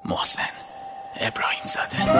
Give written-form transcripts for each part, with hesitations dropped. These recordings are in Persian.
محسن ابراهیم زاده.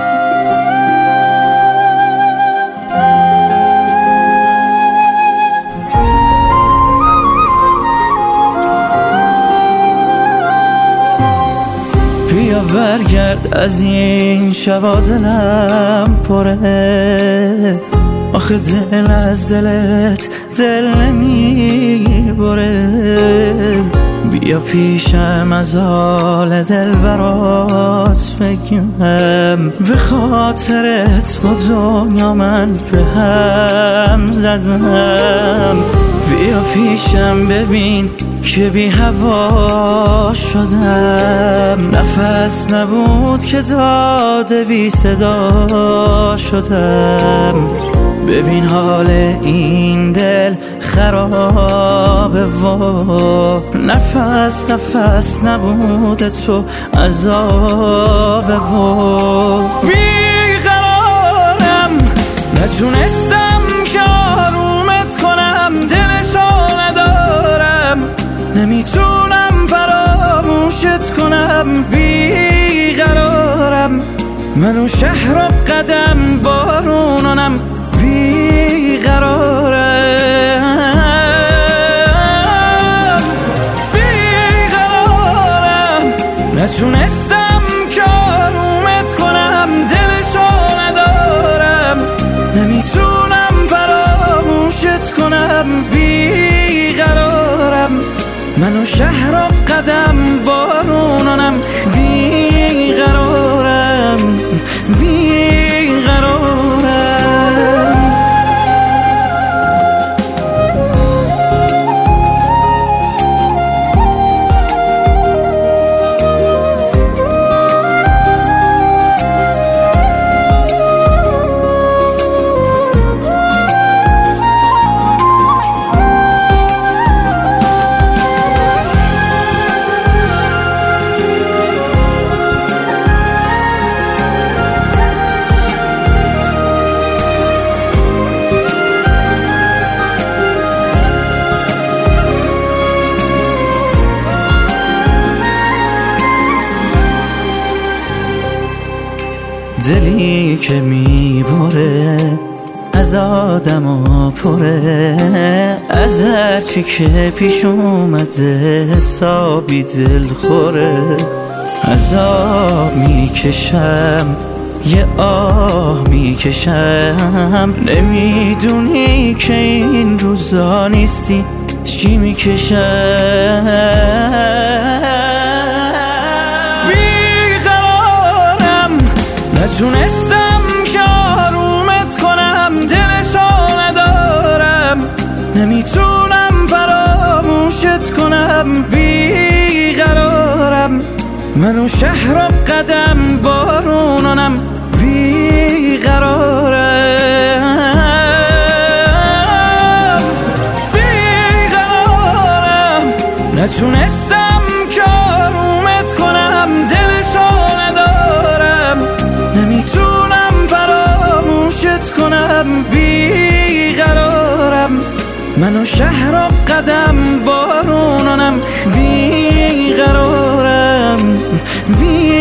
بیا برگرد از این شبا دلم پره، آخه دل از دلت دل نمیبره. بیا پیشم از حال دل برات بگم، به خاطرت با دنیا من به هم زدم. بیا پیشم ببین که بی هوا شدم، نفس نبود که داده بی صدا شدم. ببین حال این دل خرابه و نفس نبود تو عذابه و بیقرارم، نتونستم که آرومت کنم، دلشو ندارم، نمیتونم فراموشت کنم. بیقرارم، منو شهر و قدم بارونانم. بیقرارم، نتونستم که آرومت کنم، دلشو ندارم، نمیتونم فراموشت کنم. بیقرارم، منو شهر و قدم بارونانم. بیقرارم، دلی که میبره از آدم و پره، از هرچی که پیش اومده حسابی دل خوره. عذاب میکشم، یه آه میکشم، نمیدونی که این روزا نیستی چی میکشم. نتونستم که آرومت کنم، دلشو ندارم، نمیتونم فراموشت کنم. بیقرارم، منو شهر و قدم بارونانم. بیقرارم، نتونستم که آرومت کنم، دلشو ندارم، نمیتونم فراموشت کنم. بیقرارم، منو شهر و قدم بارونانم. بیقرارم،